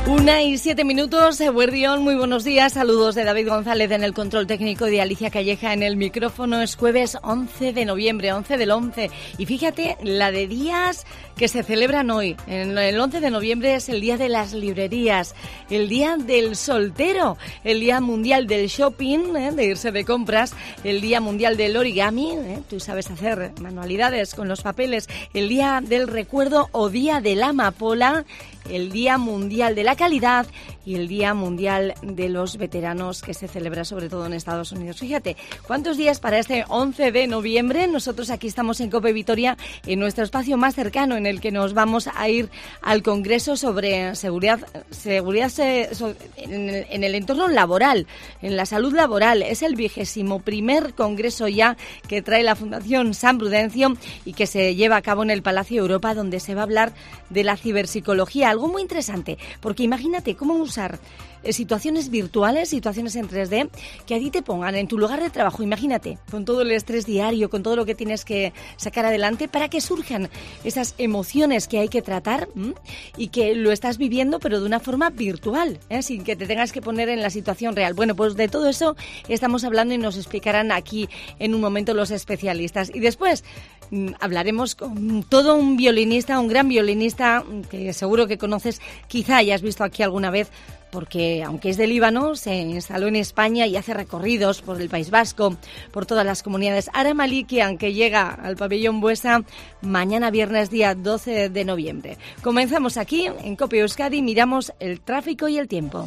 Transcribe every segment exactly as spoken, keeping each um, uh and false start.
Una y siete minutos, Eguerdión, muy buenos días, saludos de David González en el control técnico y de Alicia Calleja en el micrófono. Es jueves once de noviembre, once del once, y fíjate la de días que se celebran hoy. El once de noviembre es el día de las librerías, el día del soltero, el día mundial del shopping, ¿eh? de irse de compras, el día mundial del origami, ¿eh? tú sabes hacer manualidades con los papeles, el día del recuerdo o día de la amapola, el Día Mundial de la Calidad y el Día Mundial de los Veteranos, que se celebra sobre todo en Estados Unidos. Fíjate, ¿cuántos días para este once de noviembre? Nosotros aquí estamos en COPE Vitoria, en nuestro espacio más cercano, en el que nos vamos a ir al Congreso sobre seguridad, seguridad en el, en el entorno laboral, en la salud laboral. Es el vigésimo primer Congreso ya que trae la Fundación San Prudencio y que se lleva a cabo en el Palacio Europa, donde se va a hablar de la ciberpsicología. Algo muy interesante, porque imagínate cómo usar eh, situaciones virtuales, situaciones en tres D, que a ti te pongan en tu lugar de trabajo, imagínate, con todo el estrés diario, con todo lo que tienes que sacar adelante, para que surjan esas emociones que hay que tratar ¿m? y que lo estás viviendo, pero de una forma virtual, ¿eh? sin que te tengas que poner en la situación real. Bueno, pues de todo eso estamos hablando y nos explicarán aquí en un momento los especialistas. Y después mmm, hablaremos con todo un violinista, un gran violinista, que seguro que conoces, quizá hayas visto aquí alguna vez, porque aunque es de Líbano, se instaló en España y hace recorridos por el País Vasco, por todas las comunidades. Ara Malikian, que llega al pabellón Buesa mañana viernes día doce de noviembre. Comenzamos aquí en COPE Euskadi, miramos el tráfico y el tiempo.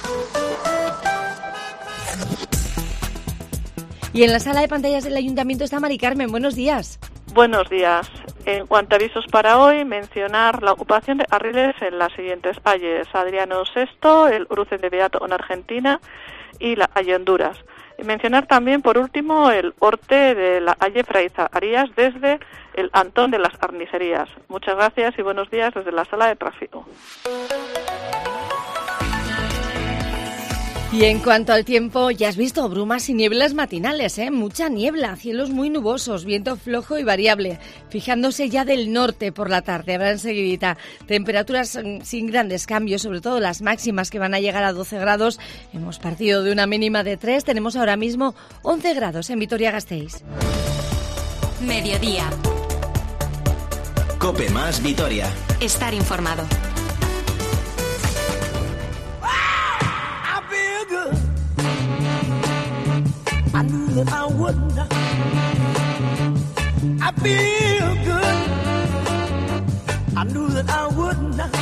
Y en la sala de pantallas del Ayuntamiento está Mari Carmen. Buenos días. Buenos días. En cuanto a avisos para hoy, mencionar la ocupación de carriles en las siguientes calles: Adriano sexto, el cruce de Beato en Argentina y la calle Honduras. Y mencionar también, por último, el corte de la calle Fraiza Arias desde el Antón de las Carnicerías. Muchas gracias y buenos días desde la sala de tráfico. Y en cuanto al tiempo, ya has visto brumas y nieblas matinales, ¿eh? Mucha niebla, cielos muy nubosos, viento flojo y variable. Fijándose ya del norte por la tarde, habrá enseguidita temperaturas sin grandes cambios, sobre todo las máximas que van a llegar a doce grados. Hemos partido de una mínima de tres, tenemos ahora mismo once grados en Vitoria-Gasteiz. Mediodía. COPE más Vitoria. Estar informado. I knew that I would not. I feel good. I knew that I would not.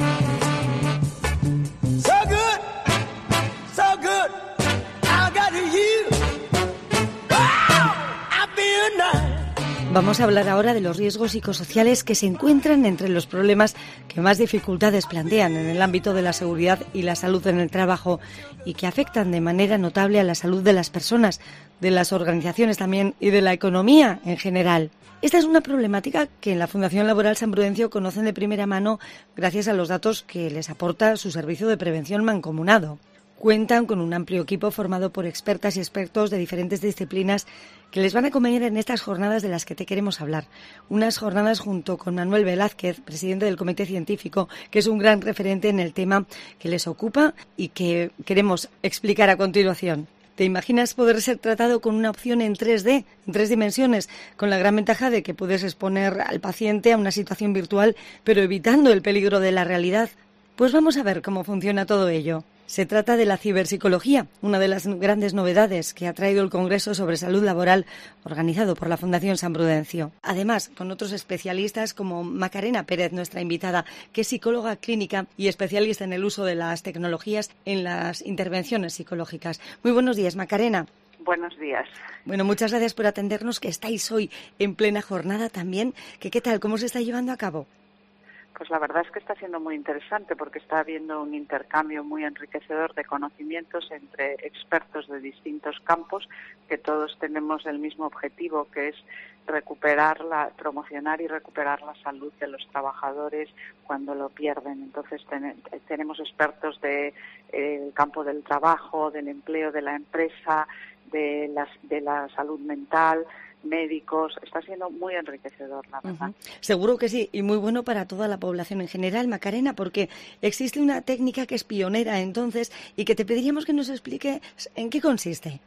So good, so good. I got you. Wow, I feel nice. Vamos a hablar ahora de los riesgos psicosociales que se encuentran entre los problemas que más dificultades plantean en el ámbito de la seguridad y la salud en el trabajo y que afectan de manera notable a la salud de las personas, de las organizaciones también y de la economía en general. Esta es una problemática que en la Fundación Laboral San Prudencio conocen de primera mano gracias a los datos que les aporta su servicio de prevención mancomunado. Cuentan con un amplio equipo formado por expertas y expertos de diferentes disciplinas que les van a acompañar en estas jornadas de las que te queremos hablar. Unas jornadas junto con Manuel Velázquez, presidente del Comité Científico, que es un gran referente en el tema que les ocupa y que queremos explicar a continuación. ¿Te imaginas poder ser tratado con una opción en tres D, en tres dimensiones, con la gran ventaja de que puedes exponer al paciente a una situación virtual, pero evitando el peligro de la realidad? Pues vamos a ver cómo funciona todo ello. Se trata de la ciberpsicología, una de las grandes novedades que ha traído el Congreso sobre Salud Laboral organizado por la Fundación San Prudencio. Además, con otros especialistas como Macarena Pérez, nuestra invitada, que es psicóloga clínica y especialista en el uso de las tecnologías en las intervenciones psicológicas. Muy buenos días, Macarena. Buenos días. Bueno, muchas gracias por atendernos, que estáis hoy en plena jornada también. ¿Qué, qué tal? ¿Cómo se está llevando a cabo? Pues la verdad es que está siendo muy interesante porque está habiendo un intercambio muy enriquecedor de conocimientos entre expertos de distintos campos, que todos tenemos el mismo objetivo, que es recuperar la, promocionar y recuperar la salud de los trabajadores cuando lo pierden. Entonces ten, tenemos expertos del de, eh, campo del trabajo, del empleo de la empresa, de, las, de la salud mental, médicos. Está siendo muy enriquecedor, la verdad. Uh-huh. Seguro que sí, y muy bueno para toda la población en general, Macarena, porque existe una técnica que es pionera entonces y que te pediríamos que nos explique en qué consiste.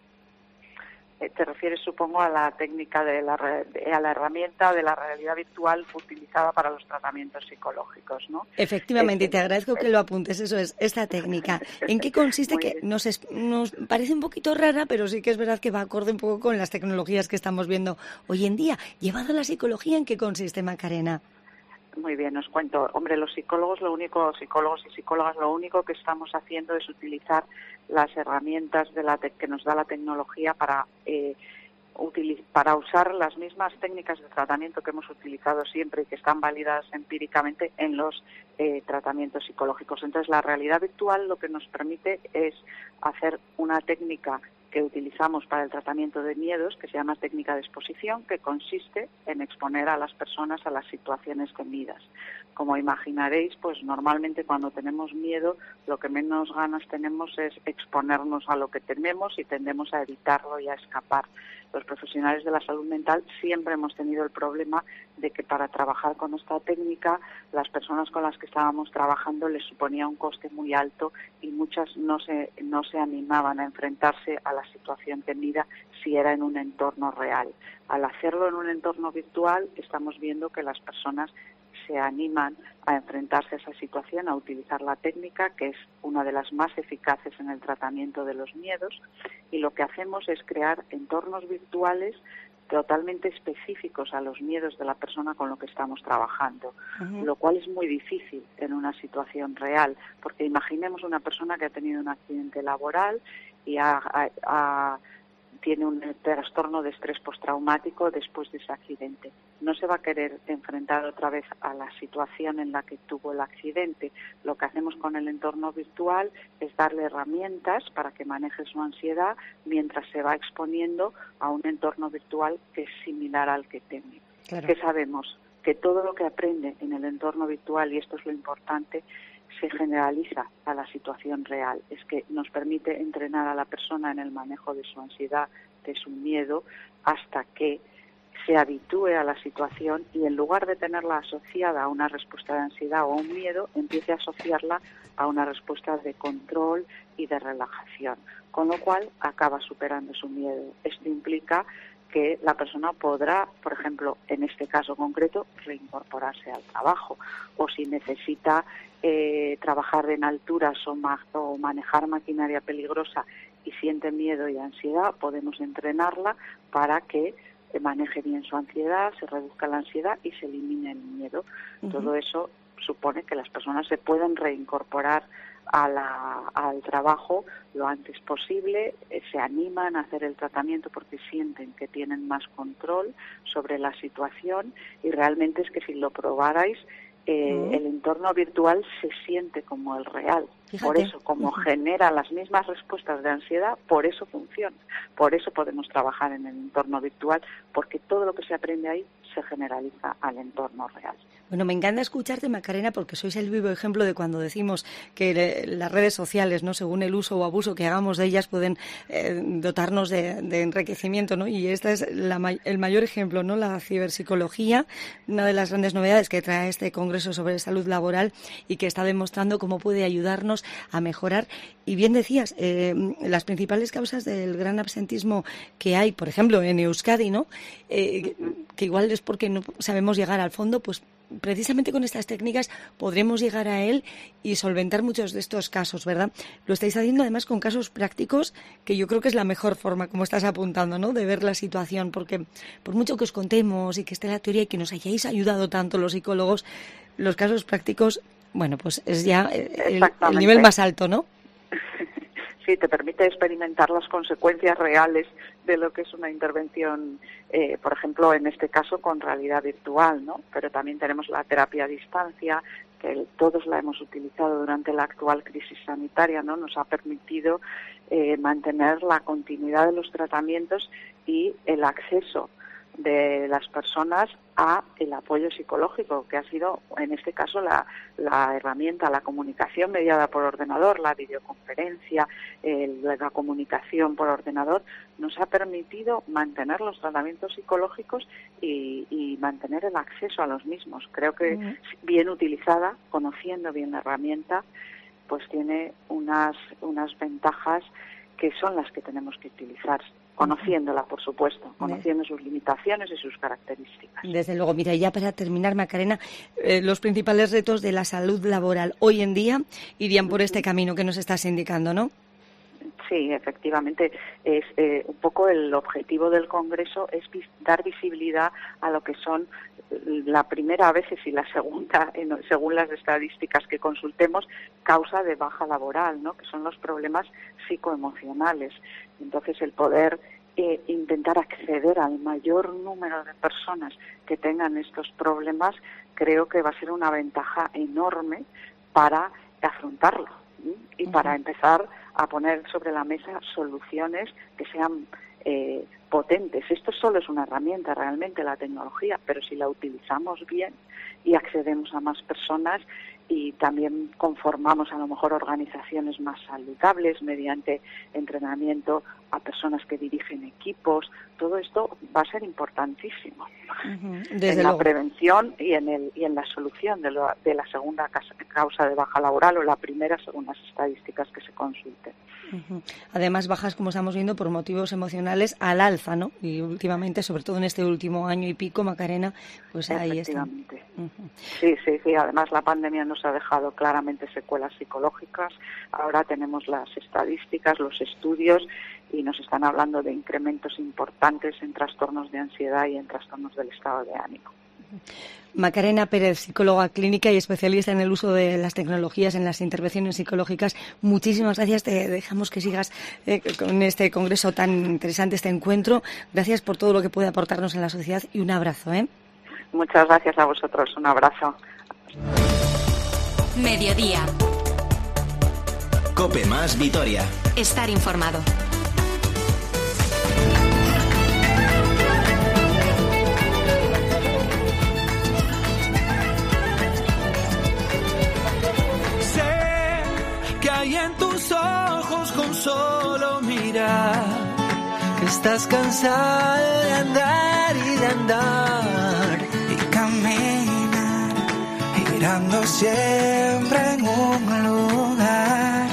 Te refieres, supongo, a la técnica de la, a la herramienta de la realidad virtual utilizada para los tratamientos psicológicos, ¿no? Efectivamente, es, y te agradezco es, que lo apuntes, eso es, esta técnica. ¿En qué consiste? Que nos, es, nos parece un poquito rara, pero sí que es verdad que va acorde un poco con las tecnologías que estamos viendo hoy en día. Llevado a la psicología, ¿en qué consiste, Macarena? Muy bien, os cuento. Hombre, los psicólogos, lo único, psicólogos y psicólogas, lo único que estamos haciendo es utilizar las herramientas de la te- que nos da la tecnología para eh, utiliz- para usar las mismas técnicas de tratamiento que hemos utilizado siempre y que están validadas empíricamente en los eh, tratamientos psicológicos. Entonces, la realidad virtual lo que nos permite es hacer una técnica que utilizamos para el tratamiento de miedos, que se llama técnica de exposición, que consiste en exponer a las personas a las situaciones temidas. Como imaginaréis, pues normalmente cuando tenemos miedo, lo que menos ganas tenemos es exponernos a lo que tememos y tendemos a evitarlo y a escapar. Los profesionales de la salud mental siempre hemos tenido el problema de que para trabajar con esta técnica, las personas con las que estábamos trabajando les suponía un coste muy alto y muchas no se, no se animaban a enfrentarse a la situación temida si era en un entorno real. Al hacerlo en un entorno virtual, estamos viendo que las personas se animan a enfrentarse a esa situación, a utilizar la técnica, que es una de las más eficaces en el tratamiento de los miedos, y lo que hacemos es crear entornos virtuales totalmente específicos a los miedos de la persona con lo que estamos trabajando, uh-huh. Lo cual es muy difícil en una situación real, porque imaginemos una persona que ha tenido un accidente laboral y ha, ha, ha tiene un trastorno de estrés postraumático después de ese accidente. No se va a querer enfrentar otra vez a la situación en la que tuvo el accidente. Lo que hacemos con el entorno virtual es darle herramientas para que maneje su ansiedad mientras se va exponiendo a un entorno virtual que es similar al que teme. Claro. ¿Qué sabemos? Que todo lo que aprende en el entorno virtual, y esto es lo importante, se generaliza a la situación real. Es que nos permite entrenar a la persona en el manejo de su ansiedad, de su miedo, hasta que se habitúe a la situación y en lugar de tenerla asociada a una respuesta de ansiedad o a un miedo, empiece a asociarla a una respuesta de control y de relajación, con lo cual acaba superando su miedo. Esto implica que la persona podrá, por ejemplo, en este caso concreto, reincorporarse al trabajo, o si necesita eh, trabajar en alturas o, ma- o manejar maquinaria peligrosa y siente miedo y ansiedad, podemos entrenarla para que maneje bien su ansiedad, se reduzca la ansiedad y se elimine el miedo. Uh-huh. Todo eso supone que las personas se pueden reincorporar a la, al trabajo lo antes posible, eh, se animan a hacer el tratamiento porque sienten que tienen más control sobre la situación y realmente es que si lo probarais, eh, uh-huh. el entorno virtual se siente como el real. Fíjate. Por eso, como uh-huh. genera las mismas respuestas de ansiedad, por eso funciona. Por eso podemos trabajar en el entorno virtual, porque todo lo que se aprende ahí se generaliza al entorno real. Bueno, me encanta escucharte, Macarena, porque sois el vivo ejemplo de cuando decimos que las redes sociales, no, según el uso o abuso que hagamos de ellas, pueden eh, dotarnos de, de enriquecimiento, ¿no? Y este es la, el mayor ejemplo, ¿no? La ciberpsicología, una de las grandes novedades que trae este Congreso sobre Salud Laboral y que está demostrando cómo puede ayudarnos a mejorar. Y bien decías, eh, las principales causas del gran absentismo que hay, por ejemplo, en Euskadi, ¿no? Eh, que igual es porque no sabemos llegar al fondo, pues precisamente con estas técnicas podremos llegar a él y solventar muchos de estos casos, ¿verdad? Lo estáis haciendo además con casos prácticos, que yo creo que es la mejor forma, como estás apuntando, ¿no?, de ver la situación, porque por mucho que os contemos y que esté la teoría y que nos hayáis ayudado tanto los psicólogos, los casos prácticos, bueno, pues es ya el, el nivel más alto, ¿no? Sí, te permite experimentar las consecuencias reales de lo que es una intervención, eh, por ejemplo, en este caso con realidad virtual, ¿no? Pero también tenemos la terapia a distancia, que todos la hemos utilizado durante la actual crisis sanitaria, ¿no? Nos ha permitido eh, mantener la continuidad de los tratamientos y el acceso de las personas a el apoyo psicológico, que ha sido, en este caso, la, la herramienta, la comunicación mediada por ordenador, la videoconferencia, el, la comunicación por ordenador, nos ha permitido mantener los tratamientos psicológicos y, y mantener el acceso a los mismos. Creo que uh-huh. bien utilizada, conociendo bien la herramienta, pues tiene unas, unas ventajas que son las que tenemos que utilizar, conociéndola, por supuesto, conociendo sus limitaciones y sus características. Desde luego. Mira, ya para terminar, Macarena, eh, los principales retos de la salud laboral hoy en día irían por este camino que nos estás indicando, ¿no? Sí, efectivamente, es eh, un poco el objetivo del Congreso es vis- dar visibilidad a lo que son la primera a veces y la segunda, en, según las estadísticas que consultemos, causa de baja laboral, ¿no? Que son los problemas psicoemocionales. Entonces, el poder eh, intentar acceder al mayor número de personas que tengan estos problemas, creo que va a ser una ventaja enorme para afrontarlo, ¿sí? Y uh-huh. para empezar a poner sobre la mesa soluciones que sean eh, potentes. Esto solo es una herramienta realmente, la tecnología, pero si la utilizamos bien y accedemos a más personas y también conformamos a lo mejor organizaciones más saludables mediante entrenamiento a personas que dirigen equipos, todo esto va a ser importantísimo uh-huh. en la luego. prevención y en el y en la solución de, lo, de la segunda causa de baja laboral o la primera según las estadísticas que se consulten. Uh-huh. Además, bajas, como estamos viendo, por motivos emocionales al alza, ¿no? Y últimamente, sobre todo en este último año y pico, Macarena, pues ahí está. Uh-huh. Sí, sí, sí. Además, la pandemia nos ha dejado claramente secuelas psicológicas. Ahora tenemos las estadísticas, los estudios, y nos están hablando de incrementos importantes en trastornos de ansiedad y en trastornos del estado de ánimo. Macarena Pérez, psicóloga clínica y especialista en el uso de las tecnologías en las intervenciones psicológicas. Muchísimas gracias. Te dejamos que sigas eh, con este congreso tan interesante, este encuentro. Gracias por todo lo que puede aportarnos en la sociedad y un abrazo. ¿eh? Muchas gracias a vosotros. Un abrazo. Mediodía. COPE más Vitoria. Estar informado. Y en tus ojos con solo mirar que estás cansada de andar y de andar y caminar girando siempre en un lugar.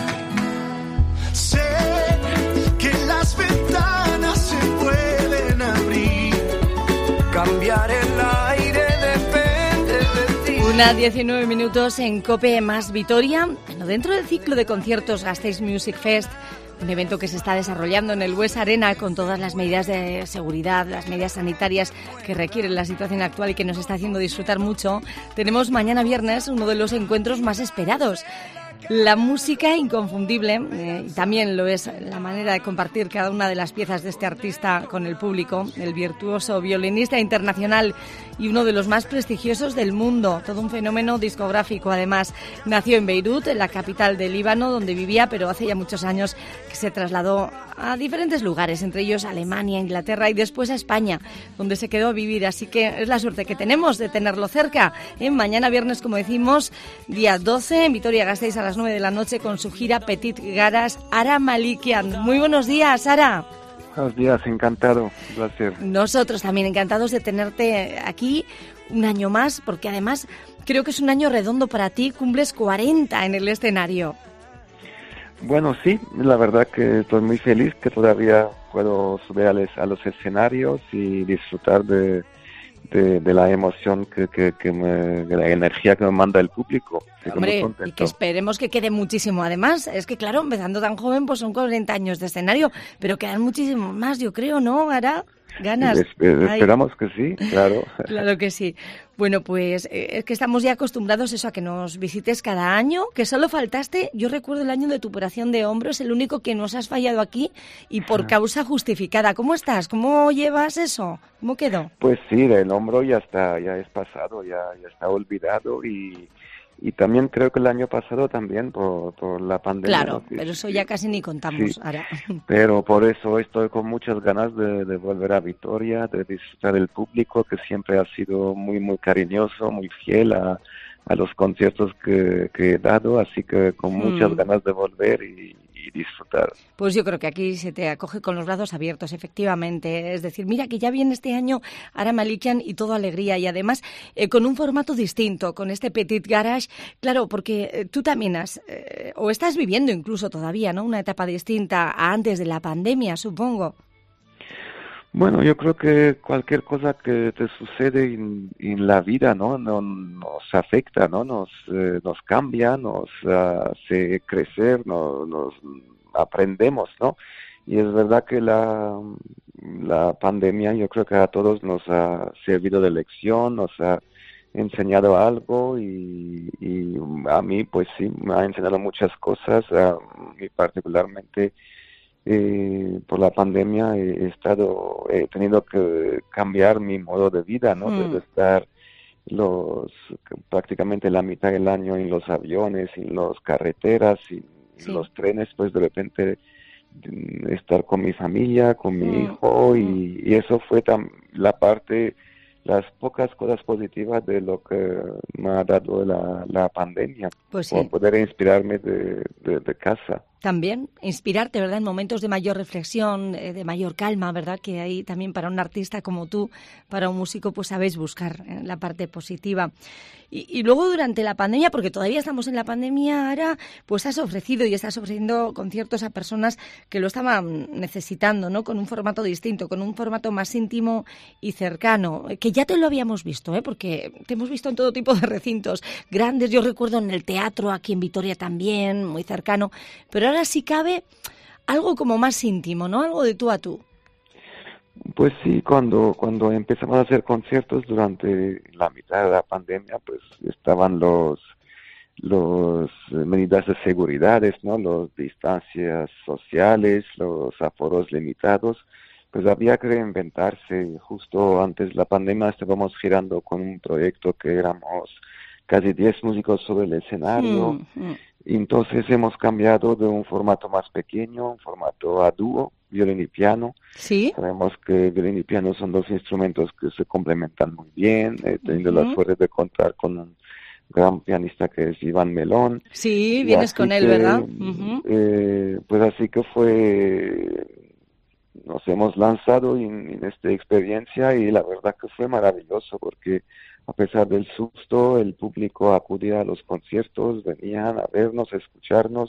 Sé que las ventanas se pueden abrir, cambiar el aire depende de ti. Una diecinueve minutos en COPE más Vitoria. Bueno, dentro del ciclo de conciertos Gasteiz Music Fest, un evento que se está desarrollando en el Bues Arena con todas las medidas de seguridad, las medidas sanitarias que requiere la situación actual y que nos está haciendo disfrutar mucho, tenemos mañana viernes uno de los encuentros más esperados. La música inconfundible, eh, y también lo es la manera de compartir cada una de las piezas de este artista con el público, el virtuoso violinista internacional y uno de los más prestigiosos del mundo, todo un fenómeno discográfico. Además, nació en Beirut, en la capital del Líbano, donde vivía, pero hace ya muchos años que se trasladó a diferentes lugares, entre ellos Alemania, Inglaterra y después a España, donde se quedó a vivir. Así que es la suerte que tenemos de tenerlo cerca. ¿eh? Mañana viernes, como decimos, día doce, en Vitoria-Gasteiz a las nueve de la noche con su gira Petit Garas, Ara Malikian. Muy buenos días, Ara. Buenos días, encantado, un placer. Nosotros también encantados de tenerte aquí un año más, porque además creo que es un año redondo para ti, cumples cuarenta en el escenario. Bueno, sí, la verdad que estoy muy feliz que todavía puedo subir a los, a los escenarios y disfrutar de, de, de la emoción, que, que, que me, de la energía que me manda el público. Hombre, y que esperemos que quede muchísimo. Además, es que claro, empezando tan joven, pues son cuarenta años de escenario, pero quedan muchísimos más, yo creo, ¿no, Ara? ¿Ganas? Esper- esperamos que sí, claro. Claro que sí. Bueno, pues eh, es que estamos ya acostumbrados eso a que nos visites cada año, que solo faltaste, yo recuerdo el año de tu operación de hombro, es el único que nos has fallado aquí y por causa justificada. ¿Cómo estás? ¿Cómo llevas eso? ¿Cómo quedó? Pues sí, el hombro ya está, ya es pasado, ya, ya está olvidado y, y también creo que el año pasado también por, por la pandemia. Claro, ¿no? Sí, pero eso sí, ya casi ni contamos sí. ahora. Pero por eso estoy con muchas ganas de, de volver a Vitoria, de disfrutar del público que siempre ha sido muy, muy cariñoso, muy fiel a, a los conciertos que, que he dado, así que con muchas Hmm. ganas de volver y, y disfrutar. Pues yo creo que aquí se te acoge con los brazos abiertos, efectivamente. Es decir, mira que ya viene este año Ara Malikian y todo alegría, y además eh, con un formato distinto, con este Petit Garage. Claro, porque eh, tú también has, eh, o estás viviendo incluso todavía, ¿no? Una etapa distinta a antes de la pandemia, supongo. Bueno, yo creo que cualquier cosa que te sucede en, en la vida, ¿no? No- nos afecta, ¿no? Nos, eh, nos cambia, nos ah, hace crecer, no- nos aprendemos, ¿no? Y es verdad que la, la pandemia yo creo que a todos nos ha servido de lección, nos ha enseñado algo y, y a mí pues sí, me ha enseñado muchas cosas, a mí particularmente eh, por la pandemia he estado, he tenido que cambiar mi modo de vida, ¿no? De, Hmm. de estar los prácticamente la mitad del año en los aviones, en las carreteras, en, Sí. los trenes, pues de repente mm, estar con mi familia, con mi Mm, hijo mm. y, y eso fue tam- la parte, las pocas cosas positivas de lo que me ha dado la, la pandemia, Pues por sí. poder inspirarme de, de, de casa. También inspirarte, ¿verdad? En momentos de mayor reflexión, eh, de mayor calma, ¿verdad? Que ahí también para un artista como tú, para un músico, pues sabéis buscar eh, la parte positiva. Y, y luego durante la pandemia, porque todavía estamos en la pandemia, ahora, pues has ofrecido y estás ofreciendo conciertos a personas que lo estaban necesitando, ¿no? Con un formato distinto, con un formato más íntimo y cercano, que ya te lo habíamos visto, ¿eh? Porque te hemos visto en todo tipo de recintos grandes. Yo recuerdo en el teatro, aquí en Vitoria también, muy cercano, pero ahora sí cabe algo como más íntimo, ¿no? Algo de tú a tú. Pues sí, cuando, cuando empezamos a hacer conciertos durante la mitad de la pandemia, pues estaban los, los eh, medidas de seguridad, ¿no? Las distancias sociales, los aforos limitados, pues había que reinventarse. Justo antes de la pandemia estábamos girando con un proyecto que éramos casi diez músicos sobre el escenario. Mm, mm. Y entonces hemos cambiado de un formato más pequeño, un formato a dúo, violín y piano. Sí. Sabemos que violín y piano son dos instrumentos que se complementan muy bien. He tenido la Ujú. suerte de contar con un gran pianista que es Iván Melón. Sí, Y vienes así con él, que, ¿verdad? Ujú. eh, pues así que fue, nos hemos lanzado en, en esta experiencia y la verdad que fue maravilloso porque a pesar del susto, el público acudía a los conciertos, venían a vernos, a escucharnos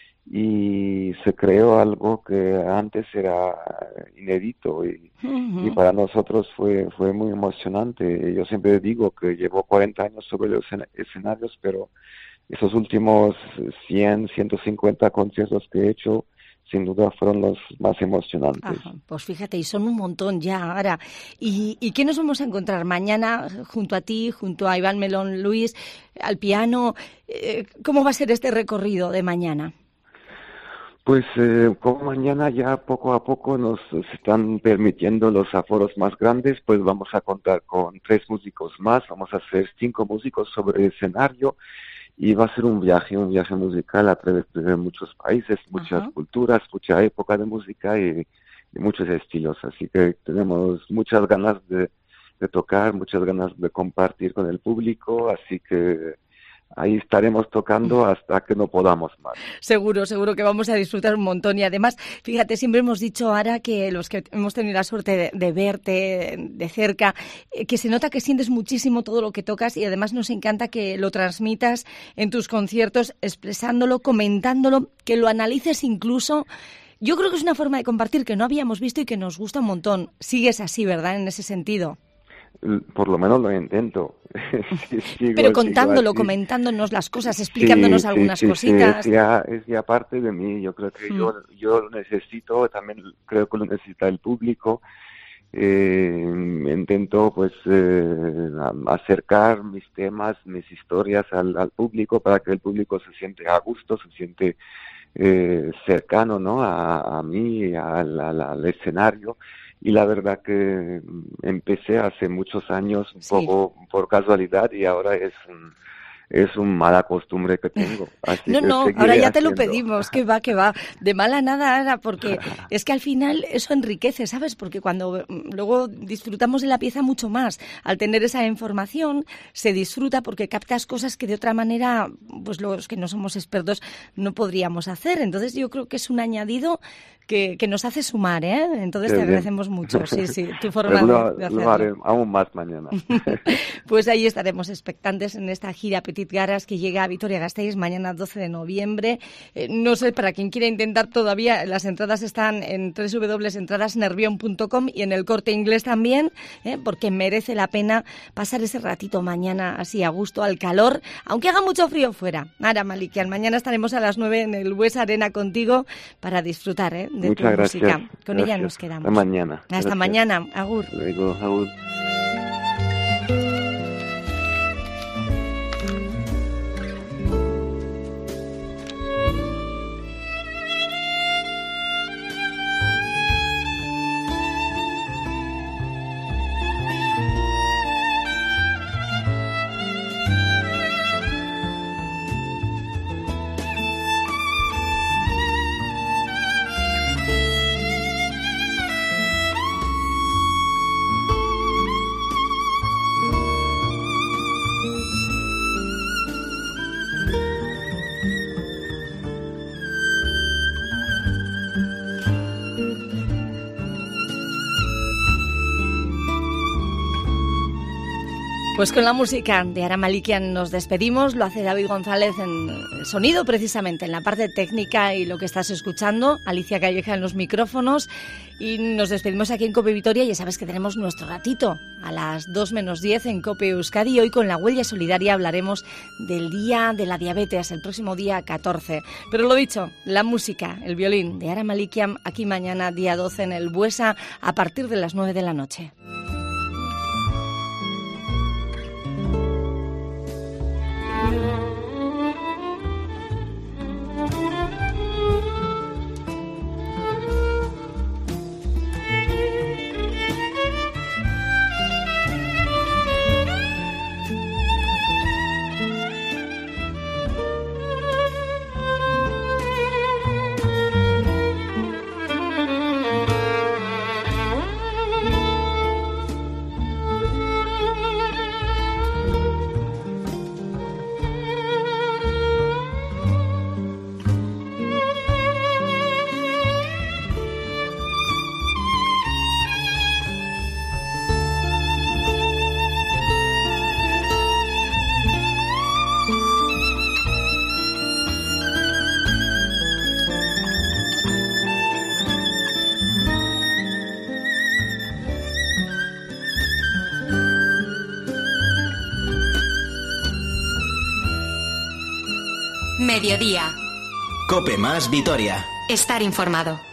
y se creó algo que antes era inédito y, Ujú. y para nosotros fue fue muy emocionante. Yo siempre digo que llevo cuarenta años sobre los escena- escenarios, pero esos últimos cien, ciento cincuenta conciertos que he hecho, sin duda fueron los más emocionantes. Ajá, pues fíjate, y son un montón ya ahora. ¿Y, ¿Y qué nos vamos a encontrar mañana junto a ti, junto a Iván Melón Luis, al piano? Eh, ¿Cómo va a ser este recorrido de mañana? Pues eh, como mañana ya poco a poco nos están permitiendo los aforos más grandes, pues vamos a contar con tres músicos más, vamos a hacer cinco músicos sobre el escenario y va a ser un viaje, un viaje musical a través de muchos países, muchas Ajá. culturas, mucha época de música y, y muchos estilos. Así que tenemos muchas ganas de, de tocar, muchas ganas de compartir con el público, así que ahí estaremos tocando hasta que no podamos más. Seguro, seguro que vamos a disfrutar un montón. Y además, fíjate, siempre hemos dicho, Ara, que los que hemos tenido la suerte de, de verte de cerca, eh, que se nota que sientes muchísimo todo lo que tocas y además nos encanta que lo transmitas en tus conciertos, expresándolo, comentándolo, que lo analices incluso. Yo creo que es una forma de compartir que no habíamos visto y que nos gusta un montón. Sigues así, ¿verdad?, en ese sentido. Por lo menos lo intento. Sí, sigo, Pero sigo contándolo, así. comentándonos las cosas, explicándonos Sí, algunas sí, sí, cositas. Sí, es, ya, es ya parte de mí. Yo creo que Mm. yo, yo lo necesito, también creo que lo necesita el público. Eh, intento pues eh, acercar mis temas, mis historias al, al público para que el público se siente a gusto, se siente eh, cercano, ¿no? a, a mí, al, al, al escenario. Y la verdad que empecé hace muchos años un Sí. poco por casualidad y ahora es un, es una mala costumbre que tengo. Así no, que no, seguiré ahora ya te lo haciendo. pedimos, que va, que va. De mala nada ahora, porque es que al final eso enriquece, ¿sabes? Porque cuando luego disfrutamos de la pieza mucho más, al tener esa información, se disfruta porque captas cosas que de otra manera, pues los que no somos expertos no podríamos hacer. Entonces yo creo que es un añadido que, que nos hace sumar, ¿eh? Entonces Qué te bien. agradecemos mucho, sí, sí, tu forma Lo, de, de hacerlo. lo haré aún más mañana. Pues ahí estaremos expectantes en esta gira Petit Garas que llega a Vitoria-Gasteiz mañana doce de noviembre. Eh, no sé, para quien quiera intentar todavía, las entradas están en doble u doble u doble u punto entradas nervión punto com y en el Corte Inglés también, eh, porque merece la pena pasar ese ratito mañana así a gusto, al calor, aunque haga mucho frío fuera. Ara Malikian, mañana estaremos a las nueve en el Buesa Arena contigo para disfrutar eh, de Muchas tu gracias. música. Con Gracias. ella nos quedamos. Hasta mañana. Hasta Gracias. mañana. Agur. Luego, agur. Pues con la música de Ara Malikian nos despedimos, lo hace David González en sonido precisamente, en la parte técnica y lo que estás escuchando, Alicia Calleja en los micrófonos y nos despedimos aquí en COPE Vitoria. Ya sabes que tenemos nuestro ratito a las dos menos diez en COPE Euskadi y hoy con la Huella Solidaria hablaremos del Día de la Diabetes, el próximo día catorce. Pero lo dicho, la música, el violín de Ara Malikian aquí mañana día doce en el Buesa a partir de las nueve de la noche. Mediodía. COPE más Vitoria. Estar informado.